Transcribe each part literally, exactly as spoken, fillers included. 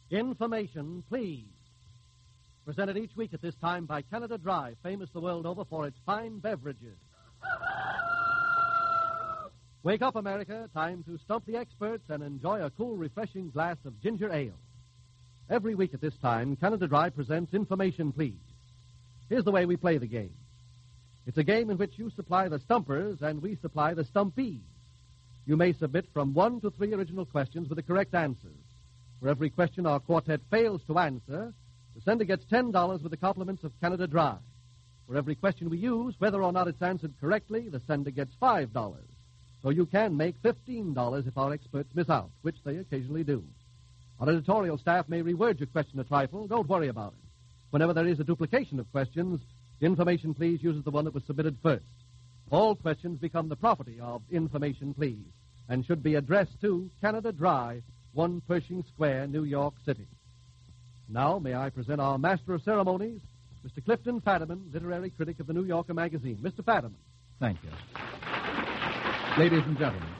Information, please. Presented each week at this time by Canada Dry, famous the world over for its fine beverages. Wake up, America. Time to stump the experts and enjoy a cool, refreshing glass of ginger ale. Every week at this time, Canada Dry presents Information, Please. Here's the way we play the game. It's a game in which you supply the stumpers and we supply the stumpees. You may submit from one to three original questions with the correct answers. For every question our quartet fails to answer, the sender gets ten dollars with the compliments of Canada Dry. For every question we use, whether or not it's answered correctly, the sender gets five dollars. So you can make fifteen dollars if our experts miss out, which they occasionally do. Our editorial staff may reword your question a trifle. Don't worry about it. Whenever there is a duplication of questions, Information Please uses the one that was submitted first. All questions become the property of Information Please and should be addressed to Canada Dry, one Pershing Square, New York City. Now, may I present our master of ceremonies, Mister Clifton Fadiman, literary critic of the New Yorker magazine. Mister Fadiman. Thank you. Ladies and gentlemen,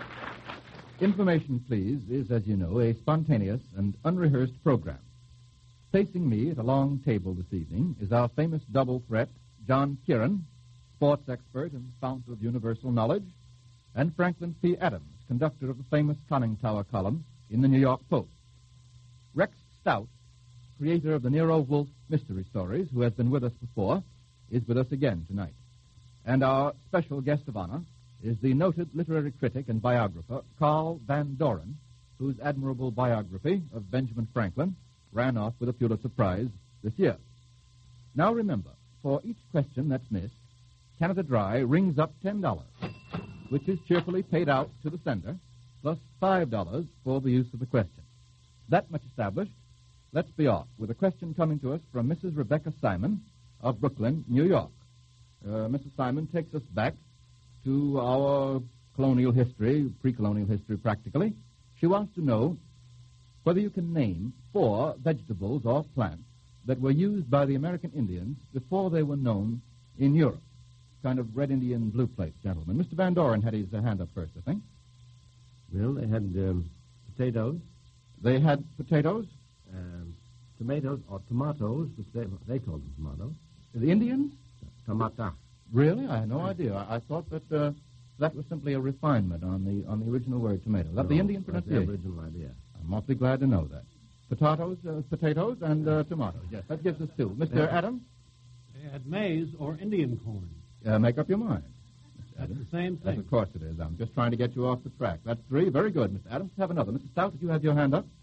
Information Please is, as you know, a spontaneous and unrehearsed program. Facing me at a long table this evening is our famous double threat, John Kieran, sports expert and fount of universal knowledge, and Franklin P. Adams, conductor of the famous Conning Tower column in the New York Post. Rex Stout, creator of the Nero Wolfe mystery stories, who has been with us before, is with us again tonight. And our special guest of honor is the noted literary critic and biographer, Carl Van Doren, whose admirable biography of Benjamin Franklin ran off with a Pulitzer Prize this year. Now remember, for each question that's missed, Canada Dry rings up ten dollars, which is cheerfully paid out to the sender, plus five dollars for the use of the question. That much established, let's be off with a question coming to us from Missus Rebecca Simon of Brooklyn, New York. Uh, Missus Simon takes us back to our colonial history, pre-colonial history practically. She wants to know whether you can name four vegetables or plants that were used by the American Indians before they were known in Europe. Kind of red Indian blue plate, gentlemen. Mister Van Doren had his uh, hand up first, I think. Well, they had um, potatoes. They had potatoes? Um, tomatoes, or tomatoes, which they, they called them tomatoes. The Indians? Tomata. Really? I had no idea. I, I thought that uh, that was simply a refinement on the on the original word tomato. Is that no, the Indian that's pronunciation? the original idea. I'm awfully glad to know that. Potatoes, uh, potatoes, and uh, tomatoes. Yes, that gives us two. Mister Yeah. Adams? They had maize or Indian corn. Uh, make up your mind. Mister That's Adams. the same Yes, thing. of course it is. I'm just trying to get you off the track. That's three. Very good, Mister Adams. Have another. Mister Stout, did you have your hand up?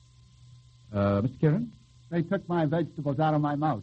Uh, Mister Kieran? They took my vegetables out of my mouth.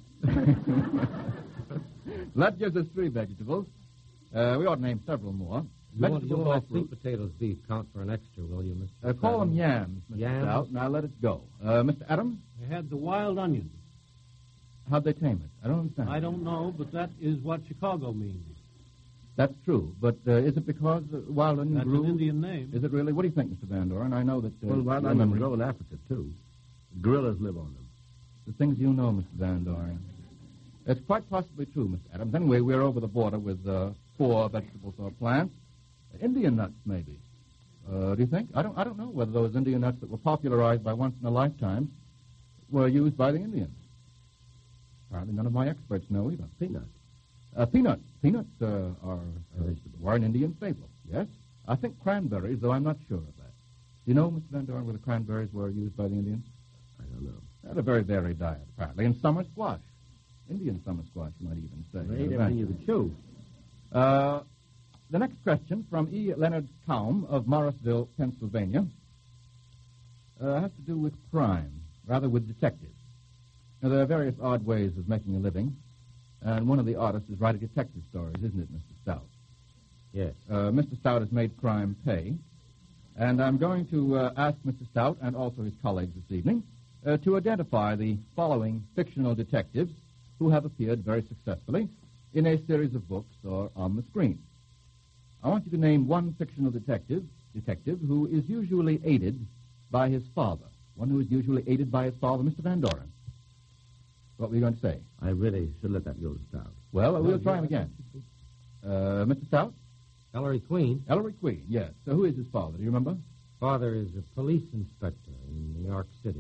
That gives us three vegetables. Uh, we ought to name several more. You won't, Vegetables you won't or let fruit. sweet potatoes beef count for an extra, will you, Mister Uh, call them Fadiman? yams, Mister Yams? Stout. Now let it go. Uh, Mister Adams? They had the wild onion. How'd they tame it? I don't understand. I don't know, but that is what Chicago means. That's true, but uh, is it because uh, wild onion That's grew? an Indian name. Is it really? What do you think, Mister Van Doren? I know that... Uh, Well, wild your onions memory- grow in Africa, too. Gorillas live on them. The things you know, Mister Van Doren. It's quite possibly true, Mister Adams. Anyway, we're over the border with uh, four vegetables or plants. Indian nuts, maybe. Uh, do you think? I don't I don't know whether those Indian nuts that were popularized by once in a lifetime were used by the Indians. Apparently none of my experts know either. Peanuts. Uh, peanuts. Peanuts uh, are, uh, vegetable. were an Indian staple, yes. I think cranberries, though I'm not sure of that. Do you know, Mister Van Doren, whether cranberries were used by the Indians? I don't know. They had a very varied diet, apparently. And summer squash. Indian summer squash, you might even say. They ate everything you could chew. Uh, the next question from E. Leonard Kaum of Morrisville, Pennsylvania, uh, has to do with crime, rather with detectives. Now, there are various odd ways of making a living, and one of the oddest is writing detective stories, isn't it, Mister Stout? Yes. Uh, Mister Stout has made crime pay, and I'm going to uh, ask Mister Stout and also his colleagues this evening uh, to identify the following fictional detectives who have appeared very successfully in a series of books or on the screen. I want you to name one fictional detective, detective who is usually aided by his father, one who is usually aided by his father, Mister Van Doren. What were you going to say? I really should let that go to Stout. Well, uh, we'll try him again. Uh, Mister Stout? Ellery Queen. Ellery Queen, yes. So who is his father? Do you remember? Father is a police inspector in New York City.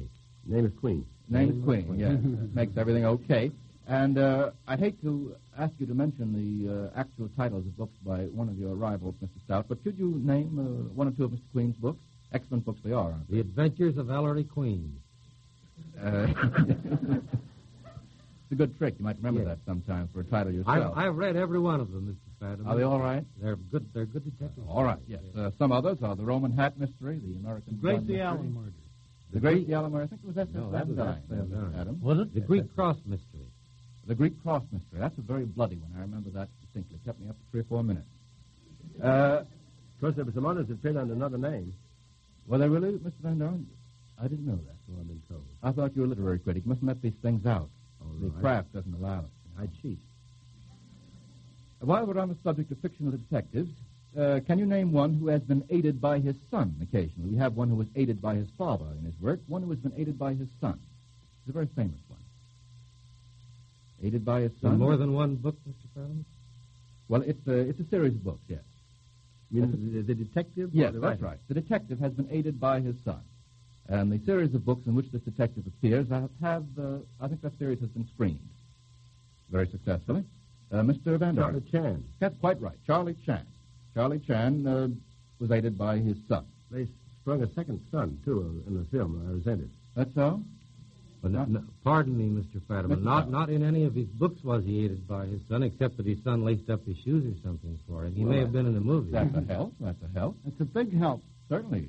Name is Queen. Name's Queen, yes. Makes everything okay. And uh, I'd hate to ask you to mention the uh, actual titles of books by one of your rivals, Mister Stout, but could you name uh, one or two of Mister Queen's books? Excellent books they are, aren't they? The Adventures of Ellery Queen. Uh, it's a good trick. You might remember Yes. that sometime for a title yourself. I've, I've read every one of them, Mister Fadiman. Are they all right? They're good. They're good detectives. All right, yes. Uh, some others are the Roman Hat Mystery, the American Gracie Gun Mystery. Allen murder. The Great Yellow Murder. I think it was S S No, that was Van S S Van Dyne, Dyne. Adam. Was it? The Greek Cross Mystery. The Greek Cross Mystery. That's a very bloody one. I remember that distinctly. It kept me up for three or four minutes. Uh, Of course, there were some others that appeared under another name. were they really, Mister Van Dorn? I didn't know that. So I've been told. I thought you were a literary critic. You mustn't let these things out. Oh, The no, I- craft doesn't allow it. I cheat. While we're on the subject of fictional detectives, uh, can you name one who has been aided by his son occasionally? We have one who was aided by his father in his work, one who has been aided by his son. He's a very famous one. Aided by his In son? more than one book, Mister Fadiman? Well, it's a, it's a series of books, yes. You mean the, the detective? Yes, or the that's writer? right. The detective has been aided by his son. And the series of books in which this detective appears have, have uh, I think that series has been screened very successfully. Uh, Mister Van Charlie Dorn. Chan. That's quite right. Charlie Chan. Charlie Chan uh, was aided by his son. They sprung a second son, too, in the film. I resented. That's so? But no, no, pardon me, Mister Fadiman. Mister Not Fadiman. not in any of his books was he aided by his son, except that his son laced up his shoes or something for him. He Well, may have been in the movie. That's a help. That's a help. It's a big help. Certainly.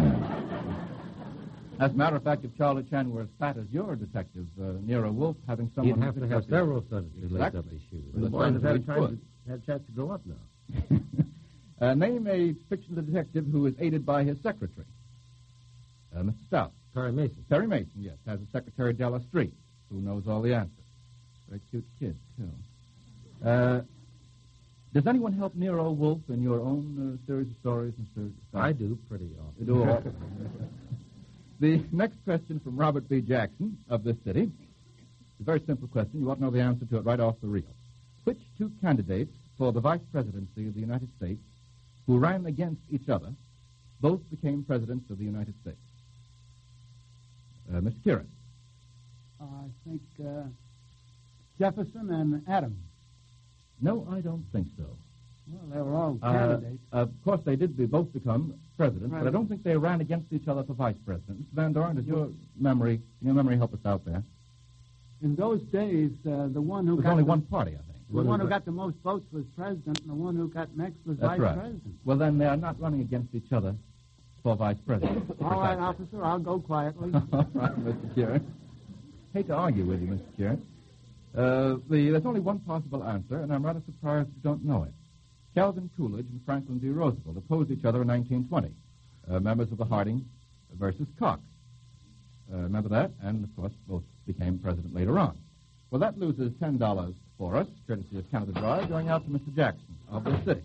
As a matter of fact, if Charlie Chan were as fat as your detective, uh, Nero Wolf, having someone... He'd have to have several sons to lace Exactly. up his shoes. Well, The the boys sons have had, of each time foot. to, had a chance to grow up now. uh, name a fictional detective who is aided by his secretary. Uh, Mister Stout. Perry Mason. Perry Mason, yes, has a secretary, Della Street, who knows all the answers. Very cute kid, too. Uh, does anyone help Nero Wolf in your own uh, series of stories, Mister Stout? I do pretty often. You do all. The next question from Robert B. Jackson of this city. It's a very simple question. You ought to know the answer to it right off the reel. Which two candidates for the vice presidency of the United States who ran against each other both became presidents of the United States? Uh, Mister Kieran. I think uh, Jefferson and Adams. No, I don't think so. Well, they were all Uh, candidates. of course, they did be, both become presidents, but I Right. don't think they ran against each other for vice president. Mister Van Dorn, does your memory, can your memory help us out there? In those days, uh, the one who There's got only the, one party, I think. the one who got the most votes was president, and the one who got next was That's vice right. president. Well, then they are not running against each other for vice president. All right, Precisely. officer, I'll go quietly. All right, Mister Kieran. Hate to argue with you, Mister Kieran. Uh, the, there's only one possible answer, and I'm rather surprised you don't know it. Calvin Coolidge and Franklin D. Roosevelt opposed each other in nineteen twenty. Uh, members of the Harding versus Cox. Uh, remember that? And, of course, both became president later on. Well, that loses ten dollars for us, courtesy of Canada Drive, going out to Mister Jackson of the city.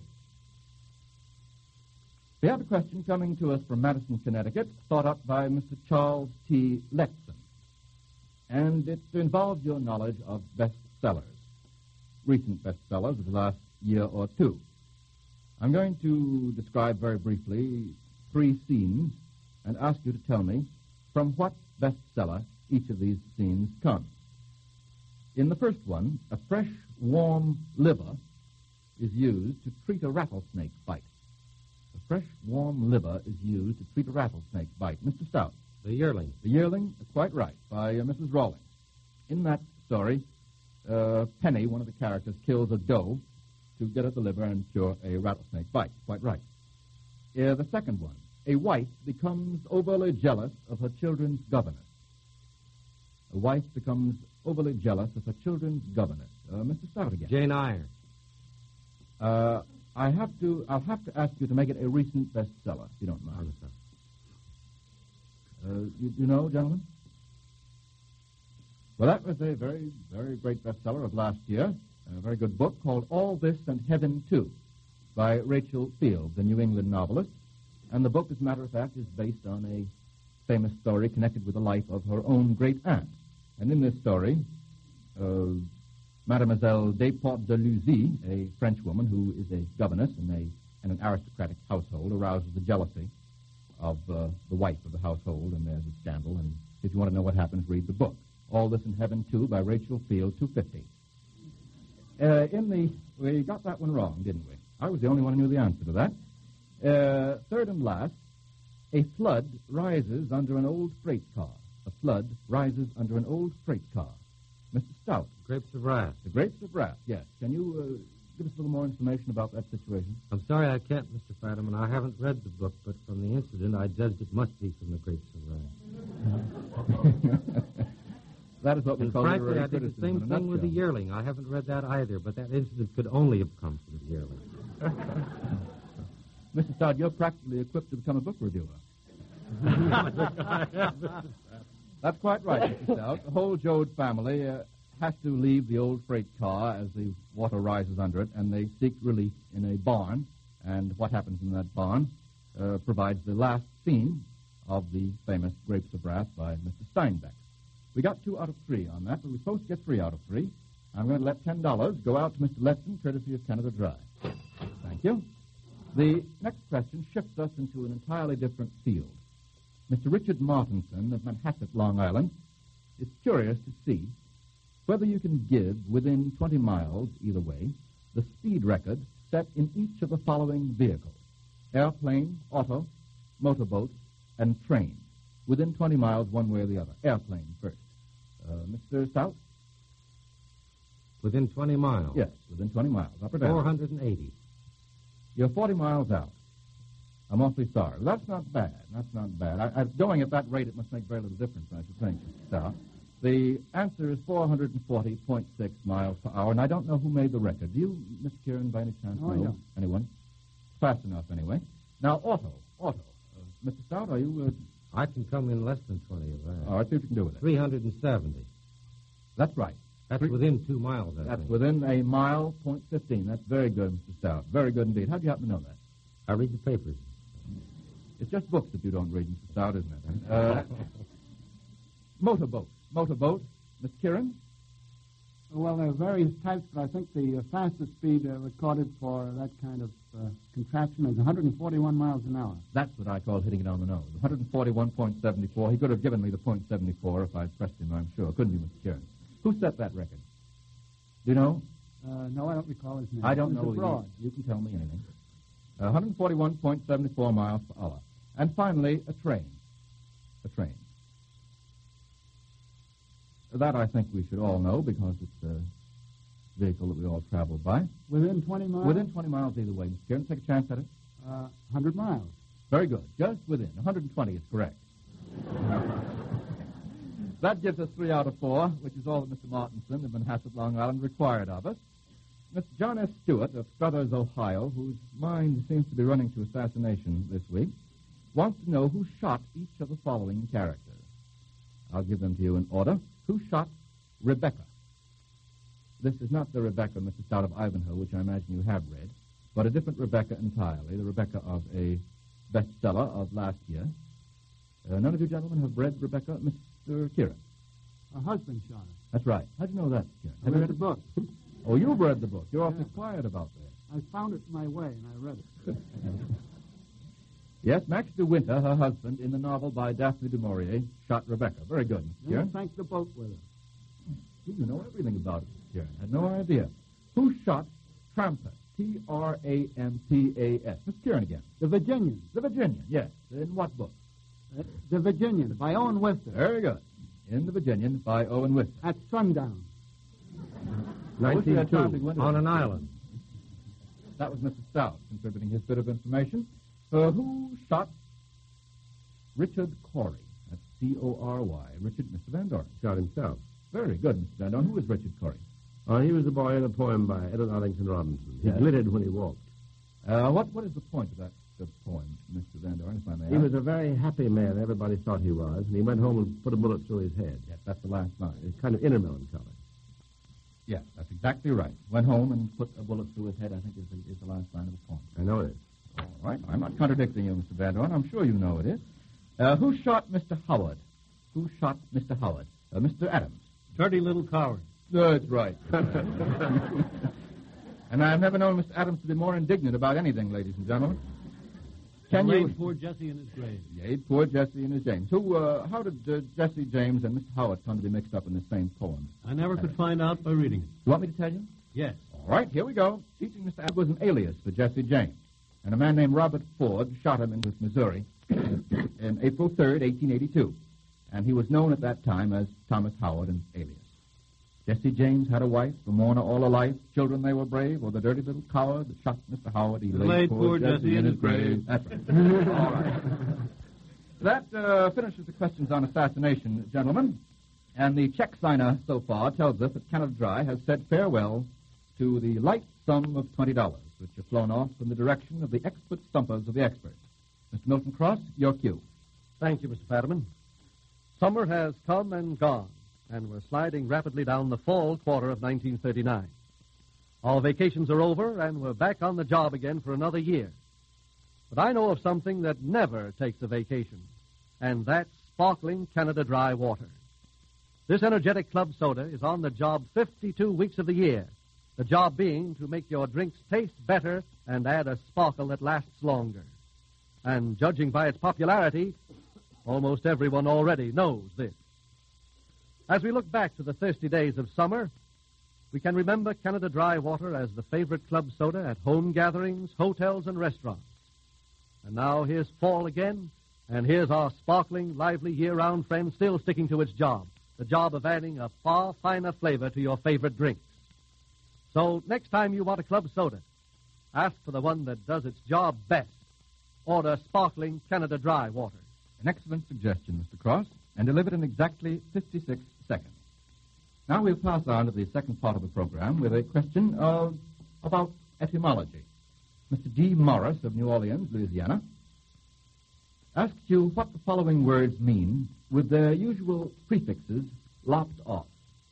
We have a question coming to us from Madison, Connecticut, thought up by Mister Charles T. Letson. And it involves your knowledge of bestsellers, recent bestsellers of the last year or two. I'm going to describe very briefly three scenes and ask you to tell me from what bestseller each of these scenes comes. In the first one, a fresh, warm liver is used to treat a rattlesnake bite. A fresh, warm liver is used to treat a rattlesnake bite. Mister Stout. The Yearling. The Yearling, quite right, by uh, Missus Rawlings. In that story, uh, Penny, one of the characters, kills a doe to get at the liver and cure a rattlesnake bite. Quite right. Uh, the second one, a wife becomes overly jealous of her children's governess. A wife becomes overly jealous of her children's governess. Uh, Mister Stout again. Jane Eyre. Uh, I have to. I'll have to ask you to make it a recent bestseller, if you don't mind. Uh, you, you know, gentlemen? Well, that was a very, very great bestseller of last year. A very good book called All This and Heaven Too by Rachel Fields, a New England novelist. And the book, as a matter of fact, is based on a famous story connected with the life of her own great aunt. And in this story, uh, Mademoiselle Desportes de Luzy, a French woman who is a governess in, a, in an aristocratic household, arouses the jealousy of uh, the wife of the household, and there's a scandal, and If you want to know what happens, read the book. All This in Heaven, too, by Rachel Field, two fifty. Uh, in the... We got that one wrong, didn't we? I was the only one who knew the answer to that. Uh, third and last, a flood rises under an old freight car. A flood rises under an old freight car. Mister Stout. Grapes of Wrath. The Grapes of Wrath, yes. Can you uh, give us a little more information about that situation? I'm sorry I can't, Mister Fadiman. I haven't read the book, but from the incident, I judged it must be from the Grapes of Wrath. That is what we and call frankly, literary I did the criticism same in a thing with the nutshell. Yearling. I haven't read that either, but that incident could only have come from the Yearling. Mister Stout, you're practically equipped to become a book reviewer. That's quite right, Mister Stout. The whole Joad family uh, has to leave the old freight car as the water rises under it, and they seek relief in a barn. And what happens in that barn uh, provides the last scene of the famous Grapes of Wrath by Mister Steinbeck. We got two out of three on that, but we're supposed to get three out of three. I'm going to let ten dollars go out to Mister Letson, courtesy of Canada Dry. Thank you. The next question shifts us into an entirely different field. Mister Richard Martinson of Manhasset, Long Island, is curious to see whether you can give within twenty miles, either way, the speed record set in each of the following vehicles: airplane, auto, motorboat, and train. Within twenty miles, one way or the other. Airplane first. Uh, Mister Stout? Within twenty miles? Yes, within twenty miles. Up or down? four hundred eighty. You're forty miles out. I'm awfully sorry. That's not bad. That's not bad. I, I, going at that rate, it must make very little difference, I should think, Mister Stout. The answer is four hundred forty point six miles per hour, and I don't know who made the record. Do you, Mister Kieran, by any chance No, I know? don't. Anyone? Fast enough, anyway. Now, auto. Auto. Uh, Mister Stout, are you... Uh, I can come in less than twenty of that. all right, see what you can do with it. three hundred seventy. That's right. That's Three- within two miles, I That's think. within a mile, point fifteen. That's very good, Mister Stout. Very good indeed. How do you happen to know that? I read the papers. It's just books that you don't read, Mister Stout, isn't it? Uh, motorboat. Motorboat. Miss Kieran? Well, there are various types, but I think the uh, fastest speed uh, recorded for that kind of uh, contraption is one hundred forty-one miles an hour. That's what I call hitting it on the nose. one hundred forty-one point seven four. He could have given me the point seven four if I'd pressed him, I'm sure. Couldn't you, Mister Kieran? Who set that record? Do you know? Uh, no, I don't recall his name. I don't He was know. abroad. You, you can tell me anything. Uh, one hundred forty-one point seven four miles per hour. And finally, a train. A train. That I think we should all know because it's a vehicle that we all travel by. Within twenty miles? Within twenty miles either way. Mister Kieran, take a chance at it. Uh, one hundred miles. Very good. Just within. one hundred twenty is correct. That gives us three out of four, which is all that Mister Martinson of Manhasset, Long Island, required of us. Mister John S. Stewart of Struthers, Ohio, whose mind seems to be running to assassination this week, wants to know who shot each of the following characters. I'll give them to you in order. Who shot Rebecca? This is not the Rebecca, Mister Stout of Ivanhoe, which I imagine you have read, but a different Rebecca entirely, the Rebecca of a bestseller of last year. Uh, none of you gentlemen have read Rebecca, Mister Kieran. Her husband shot her. That's right. How'd you know that, Kieran? I Have you read the book. Oh, you've read the book. You're awfully Yeah. quiet about that. I found it my way, and I read it. Yes, Max de Winter, her husband, in the novel by Daphne du Maurier, shot Rebecca. Very good, Mister Then Kieran. I sank the boat with her. You know everything about it, Mister Kieran. I had no idea. Who shot Trampas? T R A M P A S. Mister Kieran again. The Virginian. The Virginian, yes. In what book? Uh, the Virginian, by Owen Wister. Very good. In The Virginian by Owen Wister. At sundown. nineteen oh two. On an island. That was Mister Stout contributing his bit of information. Uh, who shot Richard Cory? That's C O R Y. Richard, Mister Van Doren. Shot himself. Very good, Mister Van Doren. Who is Richard Cory? Oh, he was a boy in a poem by Edward Arlington Robinson. He Yes. glittered when he walked. Uh, what What is the point of that the poem, Mister Van Doren, if I may He ask? was a very happy man. Everybody thought he was. And he went home and put a bullet through his head. Yes, that's the last line. It's kind of inner melancholy. Yes, that's exactly right. Went home and put a bullet through his head, I think is the, is the last line of the poem. I know it. All right. I'm not contradicting you, Mister Van Doren. I'm sure you know it is. Uh, who shot Mister Howard? Who shot Mister Howard? Uh, Mister Adams. Dirty little coward. That's right. And I've never known Mister Adams to be more indignant about anything, ladies and gentlemen. Can Laid you... poor Jesse in his grave. Yea, poor Jesse and his James. Who, uh, how did uh, Jesse James and Mister Howard come to be mixed up in the same poem? I never could find out by reading it. You want me to tell you? Yes. All right, here we go. Teaching Mister Abbott was an alias for Jesse James. And a man named Robert Ford shot him in Missouri in April third, eighteen eighty-two. And he was known at that time as Thomas Howard, an alias. Jesse James had a wife, the mourner all her life. Children, they were brave, or the dirty little coward that shot Mister Howard. He laid poor Jesse in his grave. That's right. All right. That uh, finishes the questions on assassination, gentlemen. And the check signer so far tells us that Canada Dry has said farewell to the light sum of twenty dollars, which are flown off in the direction of the expert stumpers of the experts. Mister Milton Cross, your cue. Thank you, Mister Fadiman. Summer has come and gone, and we're sliding rapidly down the fall quarter of nineteen thirty-nine. All vacations are over, and we're back on the job again for another year. But I know of something that never takes a vacation, and that's sparkling Canada Dry water. This energetic club soda is on the job fifty-two weeks of the year, the job being to make your drinks taste better and add a sparkle that lasts longer. And judging by its popularity, almost everyone already knows this. As we look back to the thirsty days of summer, we can remember Canada Dry water as the favorite club soda at home gatherings, hotels, and restaurants. And now here's fall again, and here's our sparkling, lively, year-round friend still sticking to its job, the job of adding a far finer flavor to your favorite drinks. So next time you want a club soda, ask for the one that does its job best. Order sparkling Canada Dry water. An excellent suggestion, Mister Cross, and delivered in exactly fifty-six seconds. Now we'll pass on to the second part of the program with a question of, about etymology. Mister D. Morris of New Orleans, Louisiana, asks you what the following words mean with their usual prefixes lopped off.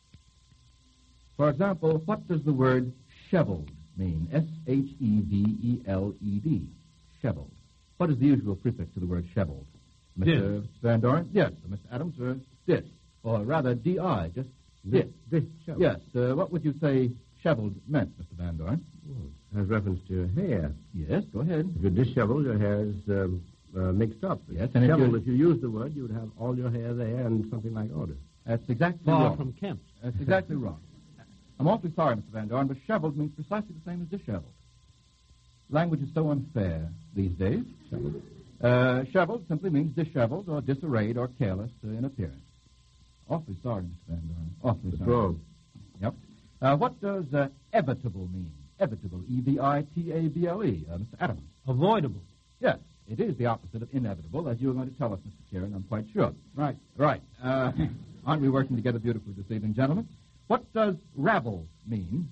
For example, what does the word shoveled mean? S H E V E L E D. Shoveled. What is the usual prefix to the word shoveled? Mister Van Doren? Yes. Mister Adams? Uh, dis. Or rather, D I. Just dis. This shovel. Yes. Uh, what would you say shoveled meant, Mister Van Doren? Well, has reference to your hair. Yes, go ahead. If you're disheveled, your hair is um, uh, mixed up. Yes, and if shoveled, you- if you use the word, you would have all your hair there and something like order. That's exactly Far wrong. from Kemp. That's exactly wrong. I'm awfully sorry, Mister Van Doren, but shoveled means precisely the same as disheveled. Language is so unfair these days. Shoveled. Uh, shoveled simply means disheveled or disarrayed or careless uh, in appearance. Awfully sorry, Mister Van Doren. Awfully It's sorry. wrong. Yep. Uh, what does uh, evitable mean? Evitable. E V I T A B L E. Uh, Mister Adams. Avoidable. Yes, it is the opposite of inevitable, as you were going to tell us, Mister Kieran, I'm quite sure. Right. Right. Uh, aren't we working together beautifully this evening, gentlemen? What does rabble mean?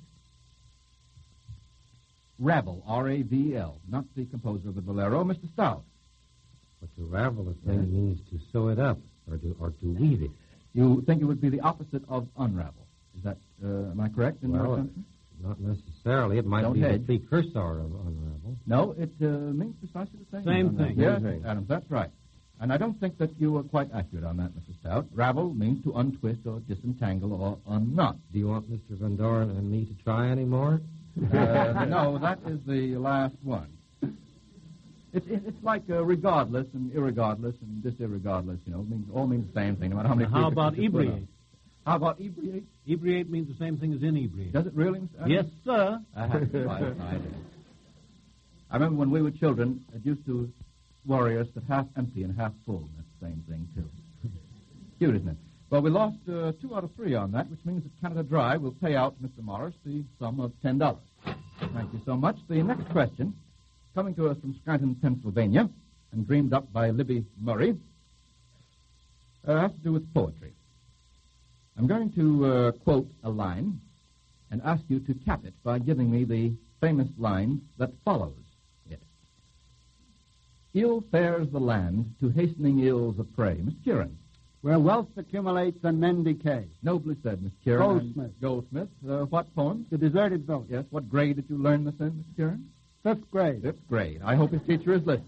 Rabble, R A V L, not the composer of the bolero, Mister Stout. But to ravel a thing means to sew it up or to or to weave it. You think it would be the opposite of unravel. Is that, uh, am I correct in my Well, assumption? Not necessarily. It might Don't be hedge. the precursor of unravel. No, it uh, means precisely the same. Same as unravel. thing. Yes, Same thing. Adams, that's right. And I don't think that you were quite accurate on that, Mister Stout. Ravel means to untwist or disentangle or unknot. Do you want Mister Van Doren and me to try any more? Uh, no, that is the last one. It's it's like uh, regardless and irregardless and disirregardless, you know. It means, all means the same thing, no matter how many How prefixes about you put on. ebriate? How about ebriate? Ebriate means the same thing as inebriate. Does it really, Mister Adams? Yes, sir. I have to try it. I did. I remember when we were children, it used to worry us that half empty and half full meant the same thing, too. Cute, isn't it? Well, we lost uh, two out of three on that, which means that Canada Dry will pay out Mister Morris the sum of ten dollars. Thank you so much. The next question, coming to us from Scranton, Pennsylvania, and dreamed up by Libby Murray, uh, has to do with poetry. I'm going to uh, quote a line and ask you to cap it by giving me the famous line that follows it. Ill fares the land to hastening ills of prey. Miss Kieran. Where wealth accumulates and men decay. Nobly said, Miss Kieran. Goldsmith. And Goldsmith. Uh, what poem? The Deserted Village. Yes, what grade did you learn this in, Miss Kieran? Fifth grade. Fifth grade. I hope his teacher is listening.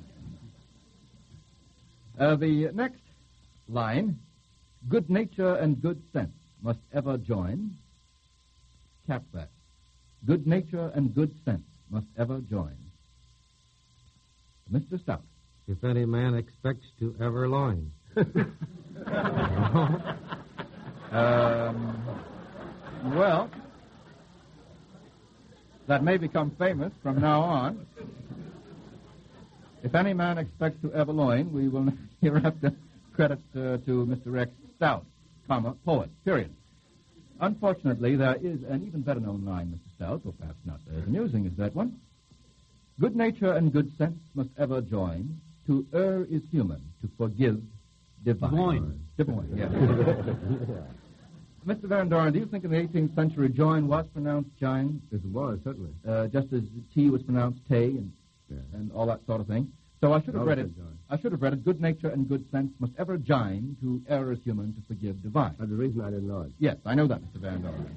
Uh, the next line, good nature and good sense must ever join. Cap that. Good nature and good sense must ever join. Mister Stout. If any man expects to ever loin. um, well, that may become famous from now on. If any man expects to ever loin, we will hereafter credit uh, to Mister Rex Stout, comma, poet, period. Unfortunately, there is an even better-known line, Mister Stout, or perhaps not as amusing as that one. Good nature and good sense must ever join. To err is human, to forgive divine. Divine. Divine, yes. Mister Van Doren, do you think in the eighteenth century join was pronounced jine? It was, certainly. Uh, just as T was pronounced tay and, Yeah. and all that sort of thing. So I should have No, read it it. said join. I should have read it. Good nature and good sense must ever jine. To err is human, to forgive divine. That's the reason I didn't know it. Yes, I know that, Mister Van Doren.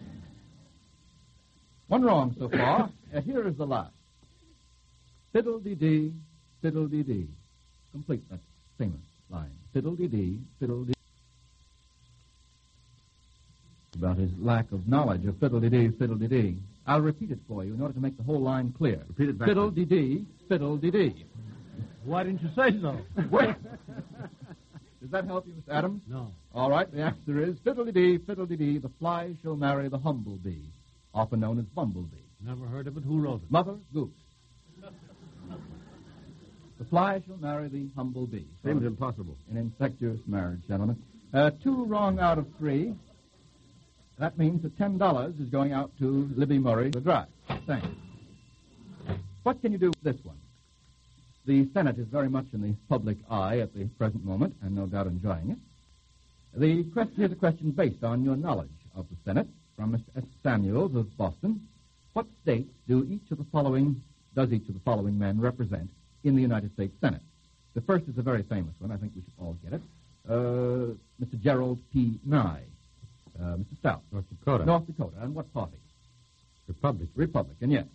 One wrong so far. Uh, here is the last. Fiddle-dee-dee, fiddle-dee-dee. Complete that famous line. Fiddle-dee-dee, fiddle-dee. About his lack of knowledge of fiddle-dee-dee, fiddle-dee-dee. I'll repeat it for you in order to make the whole line clear. Repeat it back. Fiddle-dee-dee, fiddle-dee-dee. Why didn't you say so? Does that help you, Mister Adams? No. All right, the answer is fiddle-dee-dee, fiddle-dee-dee, the fly shall marry the humble bee, often known as bumblebee. Never heard of it. Who wrote it? Mother Goose. The fly shall marry the humble bee. Seems impossible. An incestuous marriage, gentlemen. Uh, two wrong out of three. That means that ten dollars is going out to Libby Murray for drive. Thanks. What can you do with this one? The Senate is very much in the public eye at the present moment, and no doubt enjoying it. The question, here's a question based on your knowledge of the Senate from Mister S. Samuels of Boston. What states do each of the following, does each of the following men represent in the United States Senate? The first is a very famous one. I think we should all get it. Uh, Mister Gerald P. Nye. Uh, Mister Stout. North Dakota. North Dakota. And what party? Republic. Republican, yes.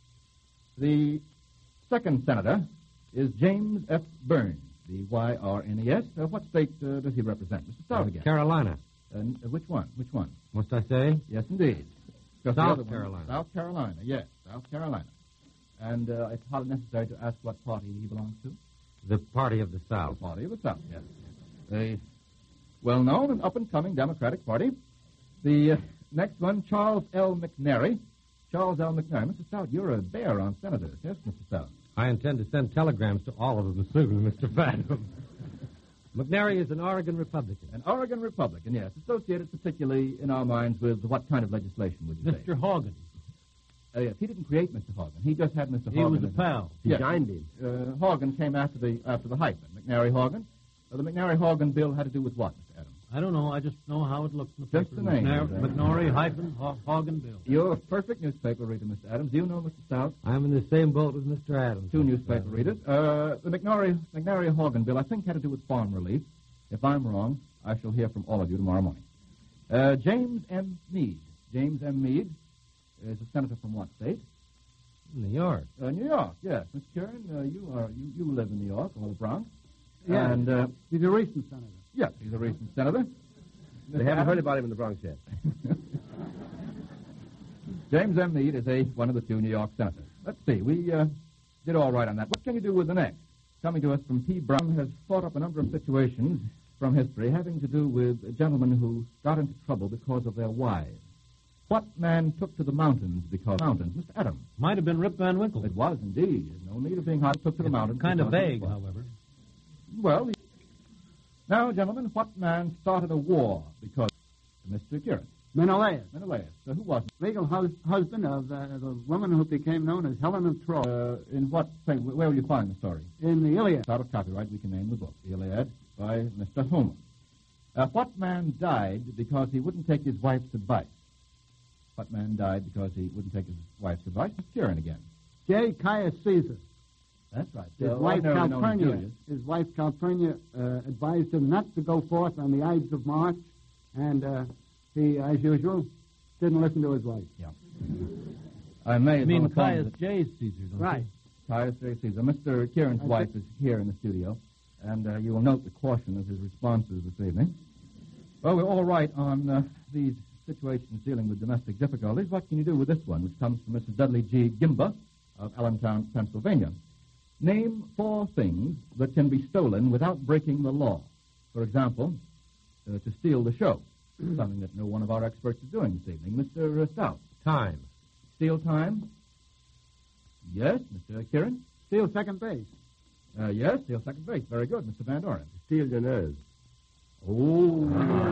The second senator is James F. Burns, the Y R N E S. Uh, what state uh, does he represent? Mister Stout North again. Carolina. And uh, which one? Which one? Must I say? Yes, indeed. Because the South other one- Carolina. South Carolina, yes, South Carolina. And uh, it's hardly necessary to ask what party he belongs to. The party of the South. The party of the South, yes. The well-known and up-and-coming Democratic Party. The uh, next one, Charles L. McNary. Charles L. McNary. Mister Stout, you're a bear on senators, yes, Mister Stout? I intend to send telegrams to all of them soon, Mister Fadham. McNary is an Oregon Republican. An Oregon Republican, yes, associated particularly in our minds with what kind of legislation would you Mister say? Horgan. Uh, yes, he didn't create Mister Horgan. He just had Mister He Horgan. was a as pal. He Yes. joined him. Uh, Horgan came after the after the hyphen. McNary Horgan. Uh, the McNary Horgan bill had to do with what, Mister Adams? I don't know. I just know how it looks in the Just paper. the name. McNary, McNary hyphen Ho- Horgan Bill. You're a perfect newspaper reader, Mister Adams. Do you know Mister Stout? I'm in the same boat with Mister Adams. Two Mister newspaper Fadham. readers. Uh, the McNary McNary Horgan bill, I think, had to do with farm relief. If I'm wrong, I shall hear from all of you tomorrow morning. Uh, James M. Meade. James M. Meade is a senator from what state? New York. Uh, New York, yes. Mister Kieran, uh, you are you, you live in New York or the Bronx. Yes. And, uh, He's a recent senator. yes, he's a recent senator. They haven't heard about him in the Bronx yet. James M. Meade is a one of the two New York senators. Let's see, we uh, did all right on that. What can you do with the next? Coming to us from P. Brown has thought up a number of situations from history having to do with gentlemen who got into trouble because of their wives. What man took to the mountains because of mountains? Mister Adams. Might have been Rip Van Winkle. It was indeed. No need of being hot. Took to the mountains. Kind of because vague, what? however. Well, now, gentlemen, what man started a war because of Mister Kieran? Menelaus, Menelaus. So who was it? legal hus- husband of uh, the woman who became known as Helen of Troy. Uh, in what thing? Where will you find the story? In the Iliad. It's out of copyright. We can name the book, The Iliad, by Mister Homer. Uh, what man died because he wouldn't take his wife's advice? What man died because he wouldn't take his wife's advice? Mister Kieran again. J. Caius Caesar. That's right. His Uh, wife ordinarily known as Calpurnia. Julius. His wife Calpurnia uh, advised him not to go forth on the Ides of March, and uh, he, as usual, didn't listen to his wife. Yeah. I may I as mean, well inform Caius that- J. Caesar, don't Right. Caius J. Caesar. Mister Kieran's I wife think- is here in the studio, and uh, you will note the caution of his responses this evening. Well, we're all right on uh, these situations dealing with domestic difficulties. What can you do with this one, which comes from Missus Dudley G. Gimba of Allentown, Pennsylvania? Name four things that can be stolen without breaking the law. For example, uh, to steal the show, something that no one of our experts is doing this evening. Mister Stout. Time. Steal time? Yes, Mister Kieran? Steal second base. Uh, yes, steal second base. Very good, Mister Van Doren. Steal your nerves. Oh.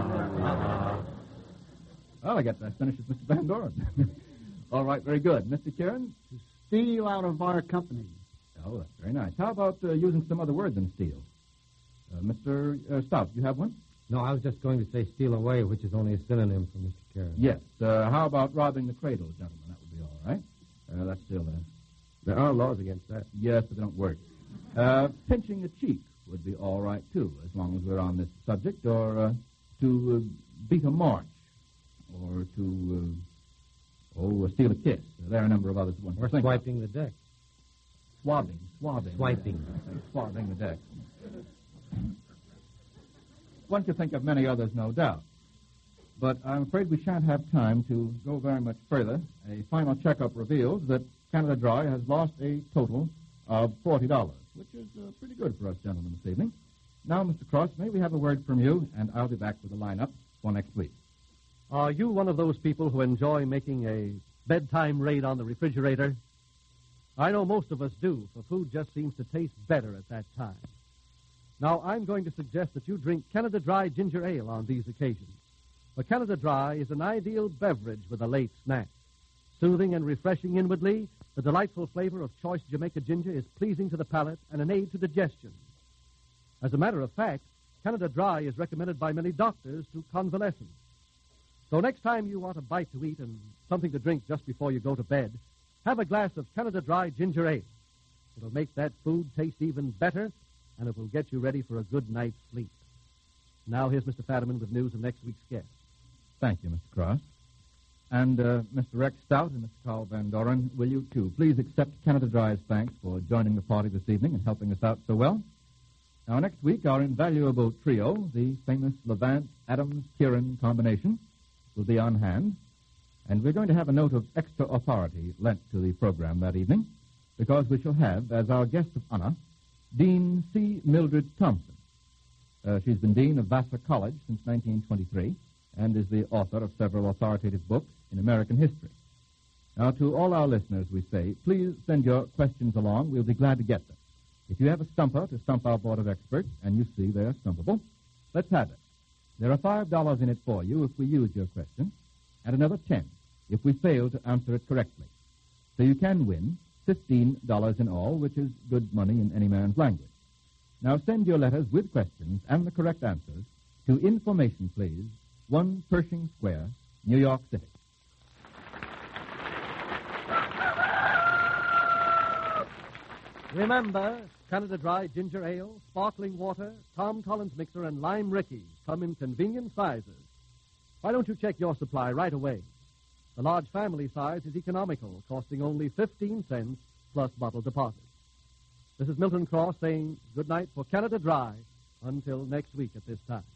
Well, I guess that finishes Mister Van Doren. All right, very good. Mister Kieran? To steal out of our company. Oh, that's very nice. How about uh, using some other word than steal? Uh, Mister Uh, Stout, you have one? No, I was just going to say steal away, which is only a synonym for Mister Karen. Yes. Uh, how about robbing the cradle, gentlemen? That would be all right. Uh, that's still there. There are laws against that. Yes, but they don't work. Uh, pinching a cheek would be all right, too, as long as we're on this subject, or uh, to uh, beat a march, or to, uh, oh, uh, steal a kiss. Uh, there are a number of others. One Or think swiping the deck. Swabbing, swabbing. Swiping. Swabbing the deck. One could think of many others, no doubt. But I'm afraid we shan't have time to go very much further. A final checkup reveals that Canada Dry has lost a total of forty dollars, which is uh, pretty good for us gentlemen this evening. Now, Mister Cross, may we have a word from you, and I'll be back with the lineup for next week. Are you one of those people who enjoy making a bedtime raid on the refrigerator? I know most of us do, for food just seems to taste better at that time. Now, I'm going to suggest that you drink Canada Dry Ginger Ale on these occasions. For Canada Dry is an ideal beverage with a late snack. Soothing and refreshing inwardly, the delightful flavor of choice Jamaica ginger is pleasing to the palate and an aid to digestion. As a matter of fact, Canada Dry is recommended by many doctors to convalescents. So next time you want a bite to eat and something to drink just before you go to bed, have a glass of Canada Dry Ginger Ale. It'll make that food taste even better, and it will get you ready for a good night's sleep. Now here's Mister Fadiman with news of next week's guest. Thank you, Mister Cross. And uh, Mister Rex Stout and Mister Carl Van Doren, will you, too, please accept Canada Dry's thanks for joining the party this evening and helping us out so well. Now, next week, our invaluable trio, the famous Levant, Adams, Kieran combination, will be on hand. And we're going to have a note of extra authority lent to the program that evening, because we shall have, as our guest of honor, Dean C. Mildred Thompson. Uh, she's been Dean of Vassar College since nineteen twenty-three and is the author of several authoritative books in American history. Now, to all our listeners, we say, please send your questions along. We'll be glad to get them. If you have a stumper to stump our board of experts, and you see they're stumpable, let's have it. There are five dollars in it for you if we use your question, and another ten if we fail to answer it correctly. So you can win fifteen dollars in all, which is good money in any man's language. Now send your letters with questions and the correct answers to Information, please, one Pershing Square, New York City. Remember, Canada Dry Ginger Ale, Sparkling Water, Tom Collins Mixer, and Lime Rickeys come in convenient sizes. Why don't you check your supply right away? The large family size is economical, costing only fifteen cents plus bottle deposit. This is Milton Cross saying good night for Canada Dry until next week at this time.